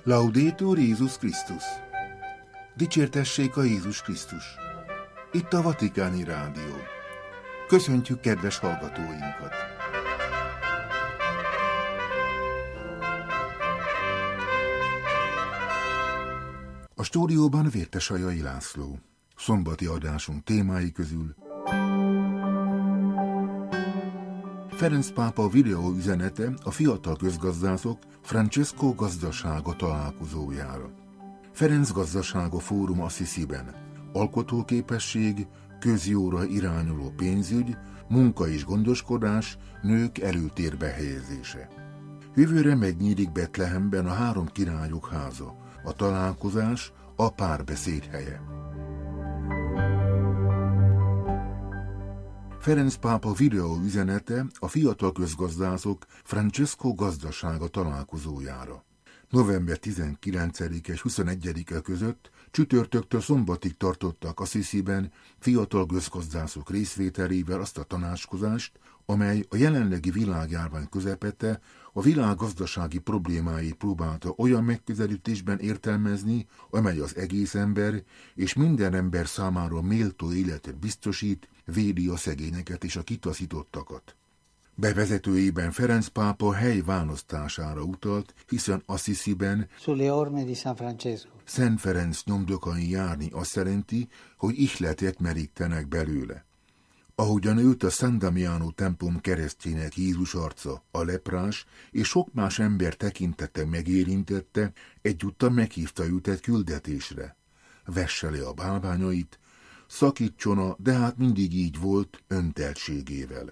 Laudetur Jézus Krisztus! Dicsértessék a Jézus Krisztus! Itt a Vatikáni Rádió. Köszöntjük kedves hallgatóinkat! A stúdióban Vértesajai László. Szombati adásunk témái közül Ferenc pápa videóüzenete a fiatal közgazdászok Francesco gazdasága találkozójára. Ferenc gazdasága fórum Assisiben. Alkotóképesség, közjóra irányuló pénzügy, munka és gondoskodás, nők előtérbe helyezése. Jövőre megnyílik Betlehemben a három királyok háza, a találkozás, a párbeszéd helye. Ferenc pápa videóüzenete a fiatal közgazdászok Francesco gazdasága találkozójára. November 19 és 21-e között csütörtöktől szombatig tartottak Assisiben fiatal közgazdászok részvételével azt a tanácskozást, amely a jelenlegi világjárvány közepette a világ gazdasági problémáit próbálta olyan megközelítésben értelmezni, amely az egész ember és minden ember számára méltó életet biztosít, védi a szegényeket és a kitaszítottakat. Bevezetőjében Ferenc pápa hely választására utalt, hiszen Assisiben Szent Ferenc nyomdokain járni azt jelenti, hogy ihletet merítenek belőle. Ahogyan őt a San Damiano templom keresztjének Jézus arca, a leprás és sok más ember tekintete megérintette, egyúttal meghívta őt egy küldetésre. Vesse le a bálványait, szakítsona, de hát mindig így volt, önteltségével.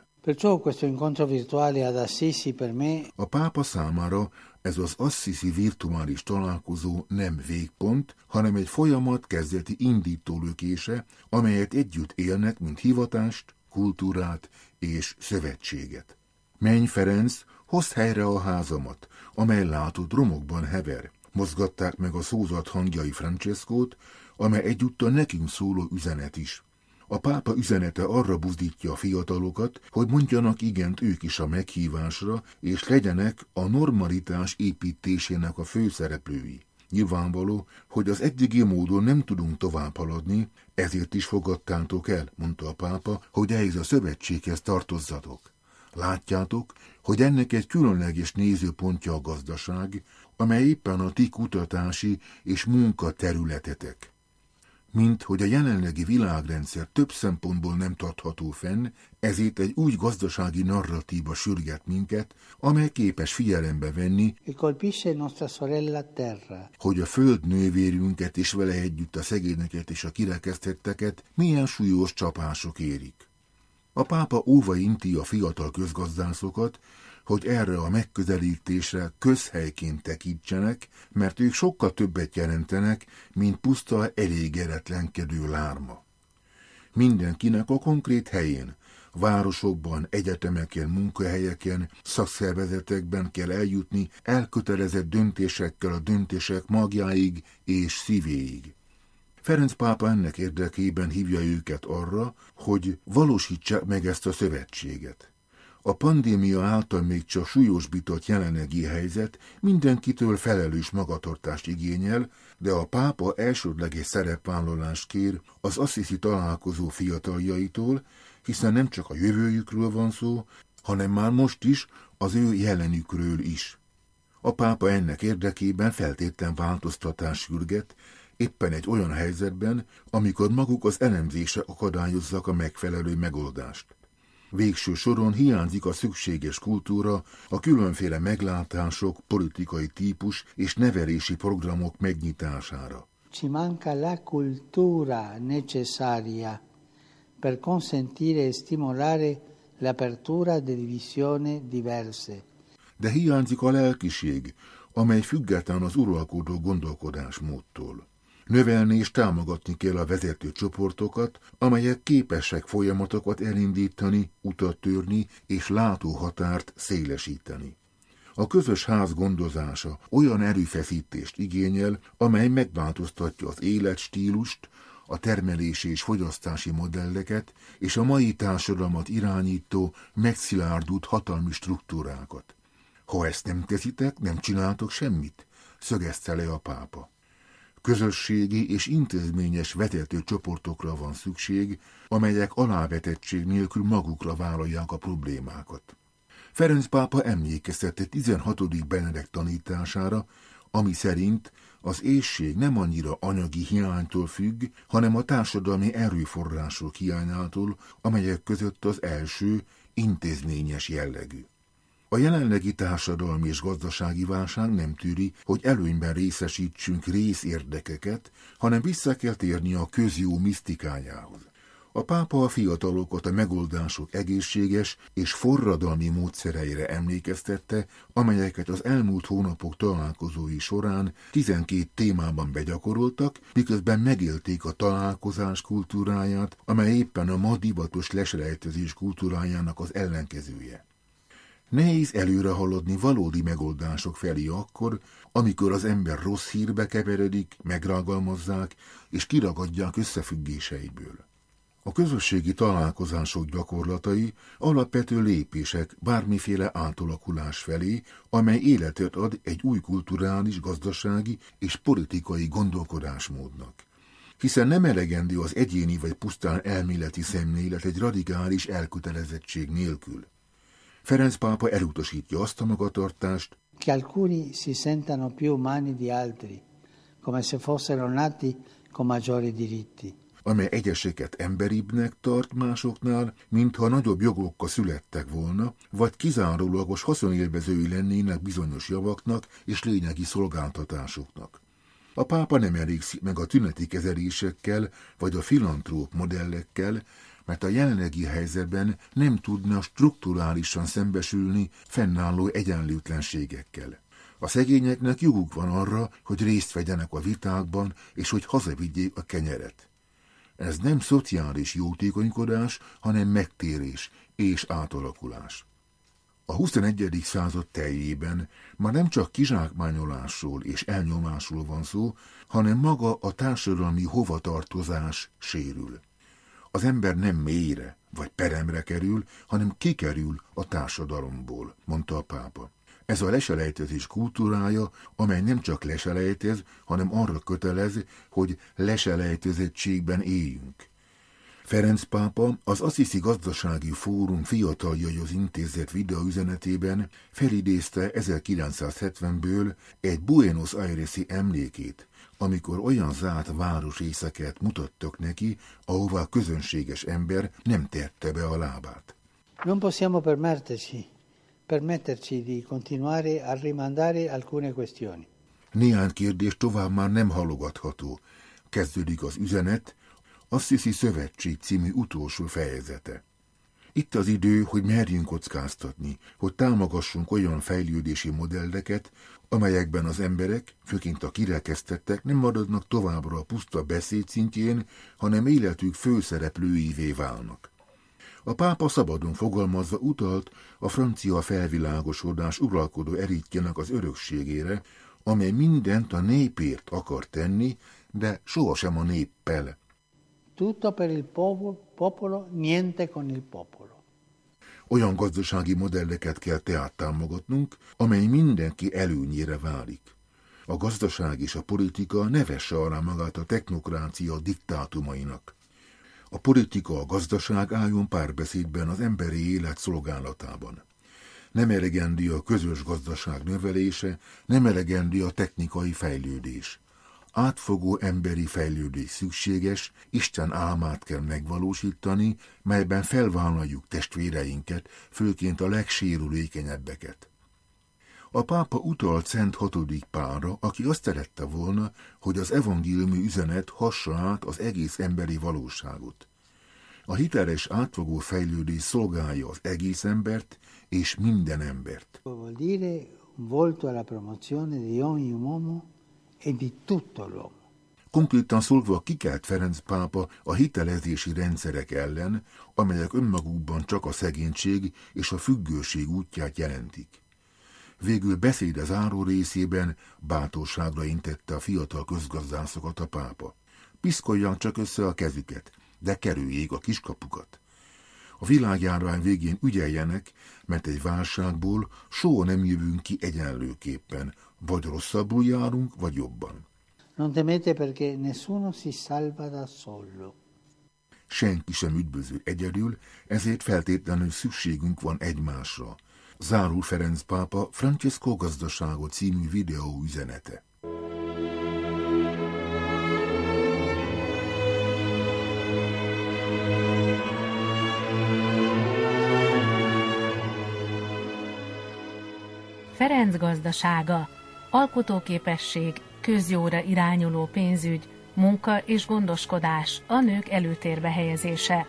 A pápa számára ez az Assisi virtuális találkozó nem végpont, hanem egy folyamat kezdeti indítólökése, amelyet együtt élnek, mint hivatást, kultúrát és szövetséget. Menj, Ferenc, hozd helyre a házamat, amely látott romokban hever. Mozgatták meg a szózat hangjai Francescót, amely egyúttal nekünk szóló üzenet is. A pápa üzenete arra buzdítja a fiatalokat, hogy mondjanak igent ők is a meghívásra, és legyenek a normalitás építésének a főszereplői. Nyilvánvaló, hogy az eddigi módon nem tudunk tovább haladni, ezért is fogadtátok el, mondta a pápa, hogy ehhez a szövetséghez tartozzatok. Látjátok, hogy ennek egy különleges nézőpontja a gazdaság, amely éppen a ti kutatási és munkaterületetek. Mint hogy a jelenlegi világrendszer több szempontból nem tartható fenn, ezért egy új gazdasági narratíva sürget minket, amely képes figyelembe venni, hogy a föld nővérünket és vele együtt a szegényeket és a kirekesztetteket milyen súlyos csapások érik. A pápa óva inti a fiatal közgazdászokat, hogy erre a megközelítésre közhelyként tekintsenek, mert ők sokkal többet jelentenek, mint puszta elégedetlenkedő lárma. Mindenkinek a konkrét helyén, városokban, egyetemeken, munkahelyeken, szakszervezetekben kell eljutni elkötelezett döntésekkel a döntések magjáig és szívéig. Ferenc pápa ennek érdekében hívja őket arra, hogy valósítsák meg ezt a szövetséget. A pandémia által még csak súlyosbított jelenlegi helyzet mindenkitől felelős magatartást igényel, de a pápa elsődleges szerepvállalást kér az Assisi találkozó fiataljaitól, hiszen nem csak a jövőjükről van szó, hanem már most is az ő jelenükről is. A pápa ennek érdekében feltétlen változtatás sürget, éppen egy olyan helyzetben, amikor maguk az elemzések akadályozzák a megfelelő megoldást. Végső soron hiányzik a szükséges kultúra, a különféle meglátások, politikai típus és nevelési programok megnyitására. Ci manca la cultura necessaria per consentire e stimolare l'apertura di visioni diverse. De hiányzik a lelkiség, amely független az uralkodó gondolkodásmódtól. Növelni és támogatni kell a vezető csoportokat, amelyek képesek folyamatokat elindítani, utat törni és látóhatárt szélesíteni. A közös ház gondozása olyan erőfeszítést igényel, amely megváltoztatja az életstílust, a termelési és fogyasztási modelleket és a mai társadalmat irányító, megszilárdult hatalmi struktúrákat. Ha ezt nem teszitek, nem csináltok semmit. szögezte le a pápa. Közösségi és intézményes vetető csoportokra van szükség, amelyek alávetettség nélkül magukra vállalják a problémákat. Ferenc pápa emlékeztetett 16. Benedek tanítására, ami szerint az éhség nem annyira anyagi hiánytól függ, hanem a társadalmi erőforrások hiányától, amelyek között az első intézményes jellegű. A jelenlegi társadalmi és gazdasági válság nem tűri, hogy előnyben részesítsünk részérdekeket, hanem vissza kell térni a közjó misztikájához. A pápa a fiatalokat a megoldások egészséges és forradalmi módszereire emlékeztette, amelyeket az elmúlt hónapok találkozói során 12 témában begyakoroltak, miközben megélték a találkozás kultúráját, amely éppen a ma divatos leselejtezés kultúrájának az ellenkezője. Nehéz előre haladni valódi megoldások felé akkor, amikor az ember rossz hírbe keveredik, megrágalmazzák és kiragadják összefüggéseiből. A közösségi találkozások gyakorlatai alapvető lépések bármiféle átalakulás felé, amely életet ad egy új kulturális, gazdasági és politikai gondolkodásmódnak. Hiszen nem elegendő az egyéni vagy pusztán elméleti szemlélet egy radikális elkötelezettség nélkül. Ferenc pápa elutasítja azt a magatartást, che alcuni si sentano più umani di altri, come se fossero nati con maggiori diritti. Amely egyeseket emberibbnek tart másoknál, mintha nagyobb jogokkal születtek volna, vagy kizárólagos haszonélvezői lennének bizonyos javaknak és lényegi szolgáltatásoknak. A pápa nem elégszik meg a tüneti kezelésekkel vagy a filantróp modellekkel, mert a jelenlegi helyzetben nem tudna strukturálisan szembesülni fennálló egyenlőtlenségekkel. A szegényeknek joguk van arra, hogy részt vegyenek a vitákban, és hogy hazavigyék a kenyeret. Ez nem szociális jótékonykodás, hanem megtérés és átalakulás. A 21. század teljében már nem csak kizsákmányolásról és elnyomásról van szó, hanem maga a társadalmi hovatartozás sérül. Az ember nem mélyre vagy peremre kerül, hanem kikerül a társadalomból, mondta a pápa. Ez a leselejtezés kultúrája, amely nem csak leselejtez, hanem arra kötelez, hogy leselejtezettségben éljünk. Ferenc pápa az Assisi Gazdasági Fórum Fiataljaihoz intézett videóüzenetében felidézte 1970-ből egy Buenos Aires-i emlékét, amikor olyan zárt városrészeket mutattak neki, ahová közönséges ember nem tette be a lábát. Non possiamo permetterci di continuare a rimandare alcune questioni. Néhány kérdés tovább már nem halogatható. Kezdődik az üzenet, Assisi Szövetség című utolsó fejezete. Itt az idő, hogy merjünk kockáztatni, hogy támogassunk olyan fejlődési modelleket, amelyekben az emberek, főként a kirekesztettek nem maradnak továbbra a puszta beszéd szintjén, hanem életük főszereplőivé válnak. A pápa szabadon fogalmazva utalt a francia felvilágosodás uralkodó eritjének az örökségére, amely mindent a népért akar tenni, de sohasem a néppel. Tutto per il popolo, niente con il popolo. Olyan gazdasági modelleket kell tehát támogatnunk, amely mindenki előnyére válik. A gazdaság és a politika ne vesse alá magát a technokrácia diktátumainak. A politika, a gazdaság álljon párbeszédben az emberi élet szolgálatában. Nem elegendő a közös gazdaság növelése, nem elegendő a technikai fejlődés. Átfogó emberi fejlődés szükséges, Isten álmát kell megvalósítani, melyben felvállaljuk testvéreinket, főként a legsérülékenyebbeket. A pápa utalt Szent Hatodik Pálra, aki azt szerette volna, hogy az evangéliumi üzenet hassa át az egész emberi valóságot. A hiteles átfogó fejlődés szolgálja az egész embert és minden embert. Vuol dire volto alla promozione di ogni uomo e di tutto l'uomo. Konkrétan szólva kikelt Ferenc pápa a hitelezési rendszerek ellen, amelyek önmagukban csak a szegénység és a függőség útját jelentik. Végül beszéde záró részében bátorságra intette a fiatal közgazdászokat a pápa. Piszkolják csak össze a kezüket, de kerüljék a kiskapukat. A világjárvány végén ügyeljenek, mert egy válságból soha nem jövünk ki egyenlőképpen, Vagy rosszabbul járunk, vagy jobban. Non temete perché nessuno si salva da solo. Senki sem üdvözül egyedül, ezért feltétlenül szükségünk van egymásra. Zárul Ferenc pápa Francesco Gazdasága című videó üzenete. Ferenc gazdasága, alkotóképesség, közjóra irányuló pénzügy, munka és gondoskodás, a nők előtérbe helyezése.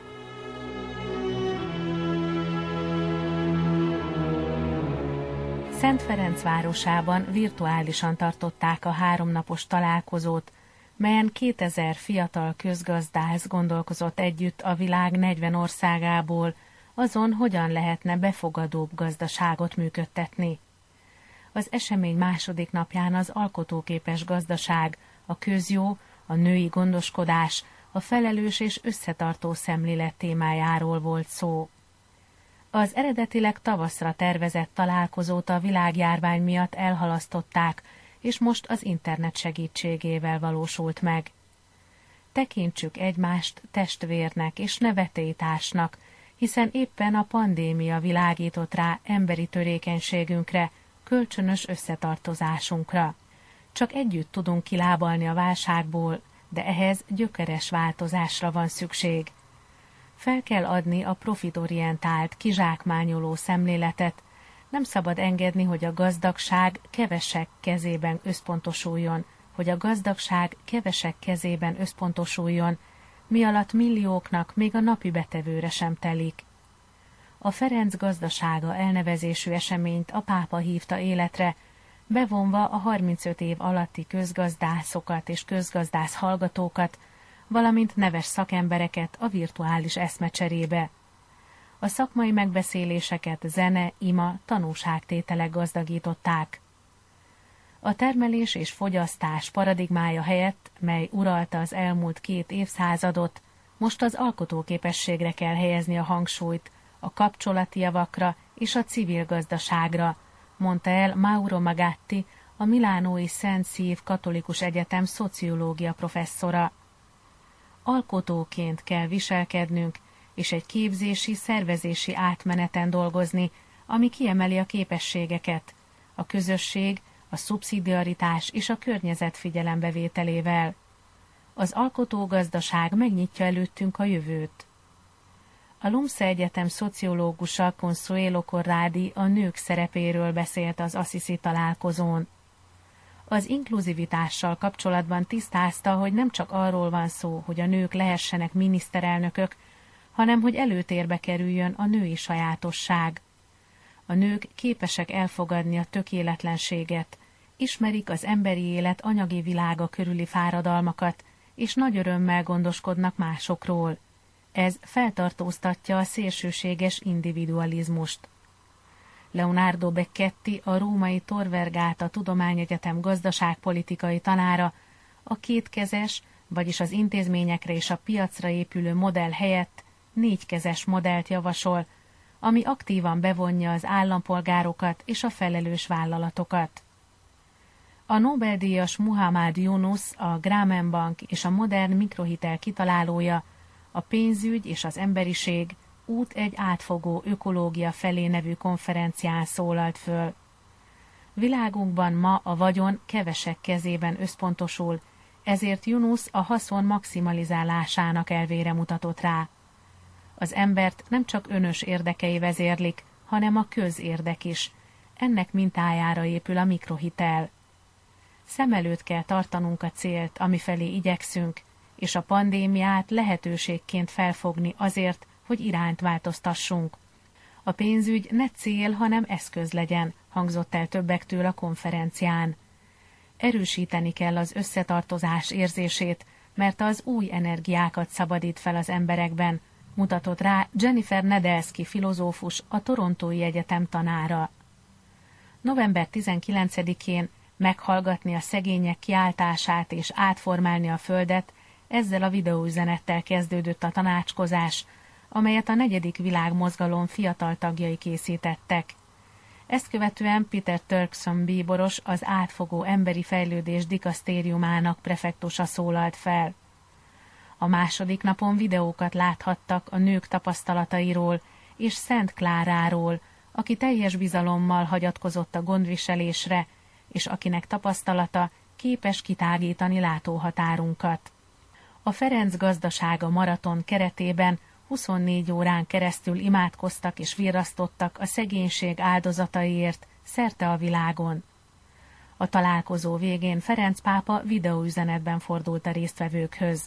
Szent Ferenc városában virtuálisan tartották a 3 napos találkozót, melyen 2000 fiatal közgazdász gondolkozott együtt a világ 40 országából azon, hogyan lehetne befogadóbb gazdaságot működtetni. Az esemény második napján az alkotóképes gazdaság, a közjó, a női gondoskodás, a felelős és összetartó szemlélet témájáról volt szó. Az eredetileg tavaszra tervezett találkozót a világjárvány miatt elhalasztották, és most az internet segítségével valósult meg. Tekintsük egymást testvérnek és nevetélytársnak, hiszen éppen a pandémia világított rá emberi törékenységünkre, kölcsönös összetartozásunkra. Csak együtt tudunk kilábalni a válságból, de ehhez gyökeres változásra van szükség. Fel kell adni a profitorientált, kizsákmányoló szemléletet, nem szabad engedni, hogy a gazdagság kevesek kezében összpontosuljon, mi alatt millióknak még a napi betevőre sem telik. A Ferenc gazdasága elnevezésű eseményt a pápa hívta életre, bevonva a 35 év alatti közgazdászokat és közgazdász hallgatókat, valamint neves szakembereket a virtuális eszmecserébe. A szakmai megbeszéléseket zene, ima, tanúságtételek gazdagították. A termelés és fogyasztás paradigmája helyett, mely uralta az elmúlt 2 évszázadot, most az alkotóképességre kell helyezni a hangsúlyt, a kapcsolati javakra és a civil gazdaságra, mondta el Mauro Magatti, a milánói Szent Szív Katolikus Egyetem szociológia professzora. Alkotóként kell viselkednünk, és egy képzési, szervezési átmeneten dolgozni, ami kiemeli a képességeket, a közösség, a szubszidiaritás és a környezet figyelembevételével. Az alkotógazdaság megnyitja előttünk a jövőt. A LUMSZE Egyetem szociológusa Consuelo Corradi a nők szerepéről beszélt az Assisi találkozón. Az inkluzivitással kapcsolatban tisztázta, hogy nem csak arról van szó, hogy a nők lehessenek miniszterelnökök, hanem hogy előtérbe kerüljön a női sajátosság. A nők képesek elfogadni a tökéletlenséget, ismerik az emberi élet anyagi világa körüli fáradalmakat, és nagy örömmel gondoskodnak másokról. Ez feltartóztatja a szélsőséges individualizmust. Leonardo Becchetti, a római Tor Vergata Tudományegyetem gazdaságpolitikai tanára, a kétkezes, vagyis az intézményekre és a piacra épülő modell helyett 4-kezes modellt javasol, ami aktívan bevonja az állampolgárokat és a felelős vállalatokat. A Nobel-díjas Muhammad Yunus, a Grameen Bank és a modern mikrohitel kitalálója, a pénzügy és az emberiség út egy átfogó ökológia felé nevű konferencián szólalt föl. Világunkban ma a vagyon kevesek kezében összpontosul, ezért Yunus a haszon maximalizálásának elvére mutatott rá. Az embert nem csak önös érdekei vezérlik, hanem a közérdek is. Ennek mintájára épül a mikrohitel. Szem előtt kell tartanunk a célt, amifelé igyekszünk, és a pandémiát lehetőségként felfogni azért, hogy irányt változtassunk. A pénzügy ne cél, hanem eszköz legyen, hangzott el többektől a konferencián. Erősíteni kell az összetartozás érzését, mert az új energiákat szabadít fel az emberekben, mutatott rá Jennifer Nedelski filozófus, a Torontói Egyetem tanára. November 19-én meghallgatni a szegények kiáltását és átformálni a földet, ezzel a videóüzenettel kezdődött a tanácskozás, amelyet a 4. világmozgalom fiatal tagjai készítettek. Ezt követően Peter Turkson bíboros, az átfogó emberi fejlődés dikasztériumának prefektusa szólalt fel. A második napon videókat láthattak a nők tapasztalatairól és Szent Kláráról, aki teljes bizalommal hagyatkozott a gondviselésre, és akinek tapasztalata képes kitágítani látóhatárunkat. A Ferenc Gazdasága maraton keretében 24 órán keresztül imádkoztak és virrasztottak a szegénység áldozataiért szerte a világon. A találkozó végén Ferenc pápa videóüzenetben fordult a résztvevőkhöz.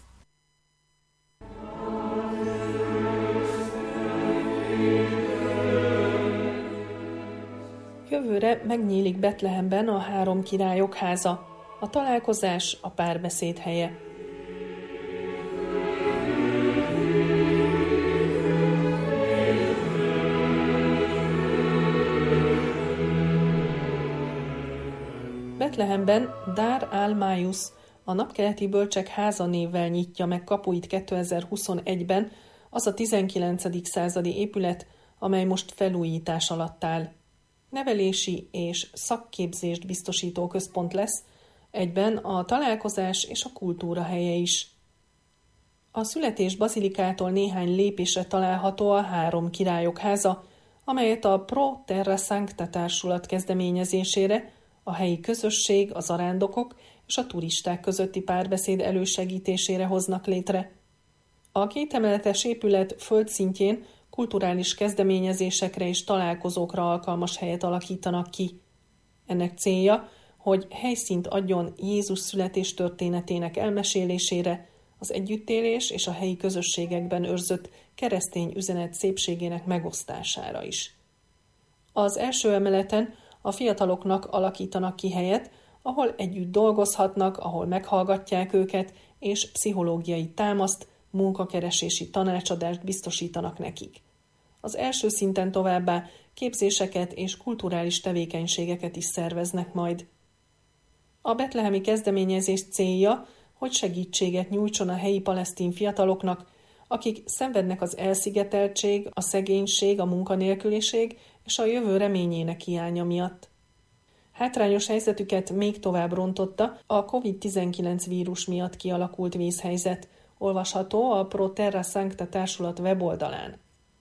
Jövőre megnyílik Betlehemben a 3 királyok háza, a találkozás, a párbeszéd helye. Betlehemben Dar al-Május, a Napkeleti Bölcsek háza névvel nyitja meg kapuit 2021-ben az a 19. századi épület, amely most felújítás alatt áll. Nevelési és szakképzést biztosító központ lesz, egyben a találkozás és a kultúra helye is. A Születés bazilikától néhány lépésre található a 3 királyok háza, amelyet a Pro Terra Sancta társulat kezdeményezésére a helyi közösség, a zarándokok és a turisták közötti párbeszéd elősegítésére hoznak létre. A 2 emeletes épület földszintjén kulturális kezdeményezésekre és találkozókra alkalmas helyet alakítanak ki. Ennek célja, hogy helyszínt adjon Jézus születés történetének elmesélésére, az együttélés és a helyi közösségekben őrzött keresztény üzenet szépségének megosztására is. Az első emeleten a fiataloknak alakítanak ki helyet, ahol együtt dolgozhatnak, ahol meghallgatják őket, és pszichológiai támaszt, munkakeresési tanácsadást biztosítanak nekik. Az első szinten továbbá képzéseket és kulturális tevékenységeket is szerveznek majd. A betlehemi kezdeményezés célja, hogy segítséget nyújtson a helyi palesztin fiataloknak, akik szenvednek az elszigeteltség, a szegénység, a munkanélküliség és a jövő reményének hiánya miatt. Hátrányos helyzetüket még tovább rontotta a COVID-19 vírus miatt kialakult vészhelyzet, olvasható a Pro Terra Sancta társulat weboldalán.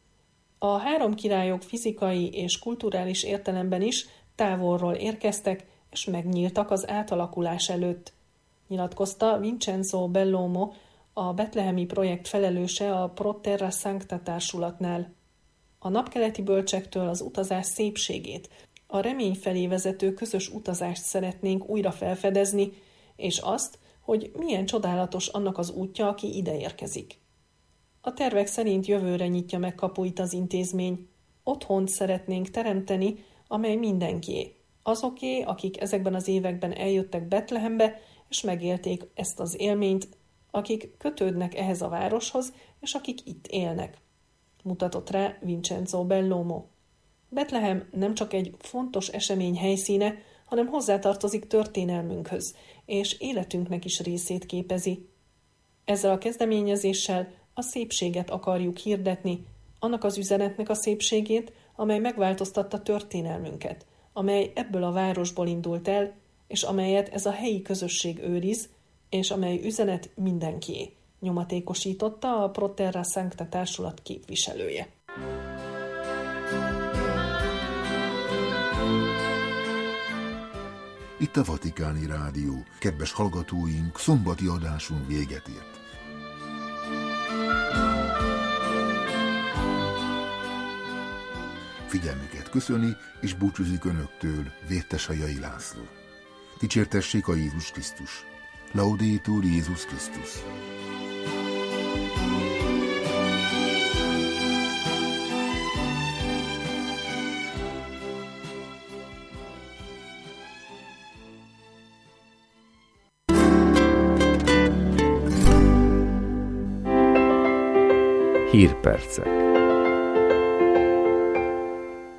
A 3 királyok fizikai és kulturális értelemben is távolról érkeztek, és megnyíltak az átalakulás előtt, nyilatkozta Vincenzo Bellomo, a betlehemi projekt felelőse a Pro Terra Sancta társulatnál. A napkeleti bölcsektől az utazás szépségét, a remény felé vezető közös utazást szeretnénk újra felfedezni, és azt, hogy milyen csodálatos annak az útja, aki ide érkezik. A tervek szerint jövőre nyitja meg kapuit az intézmény. Otthont szeretnénk teremteni, amely mindenkié. Azoké, akik ezekben az években eljöttek Betlehembe, és megélték ezt az élményt, akik kötődnek ehhez a városhoz, és akik itt élnek, mutatott rá Vincenzo Bellomo. Betlehem nem csak egy fontos esemény helyszíne, hanem hozzátartozik történelmünkhöz, és életünknek is részét képezi. Ezzel a kezdeményezéssel a szépséget akarjuk hirdetni, annak az üzenetnek a szépségét, amely megváltoztatta történelmünket, amely ebből a városból indult el, és amelyet ez a helyi közösség őriz, és amely üzenet mindenkié, nyomatékosította a Pro Terra Sancta társulat képviselője. Itt a Vatikáni Rádió. Kedves hallgatóink, szombati adásunk véget ért. Figyelmüket köszöni és búcsúzik önöktől Vértesajai László. Dicsértessék a Jézus Krisztus. Laudetur Jézus Krisztus. Hírpercek.